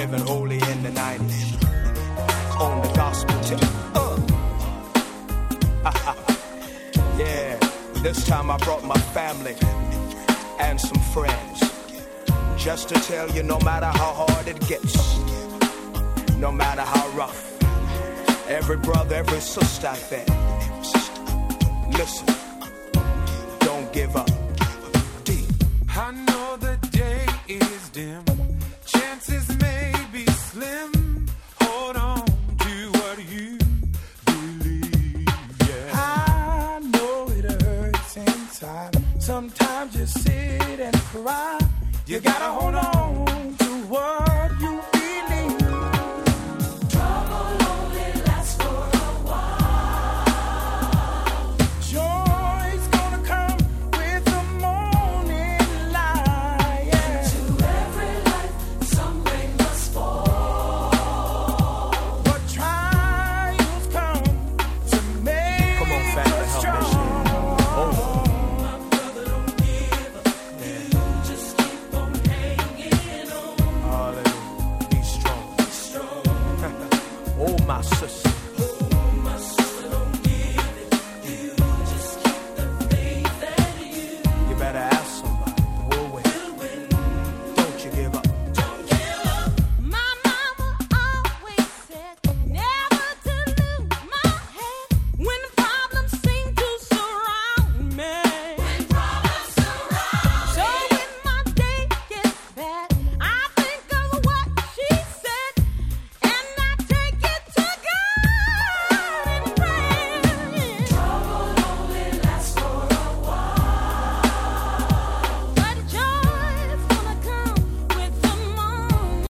living holy in the 90s. On the gospel tip. Yeah, this time I brought my family and some friends. Just to tell you, no matter how hard it gets, no matter how rough, every brother, every sister out there, listen, don't give up. Deep. I know the day is dim, chances may be slim. Hold on to what you believe, yeah. I know it hurts inside. Sometimes you sit and cry. You gotta hold on to what you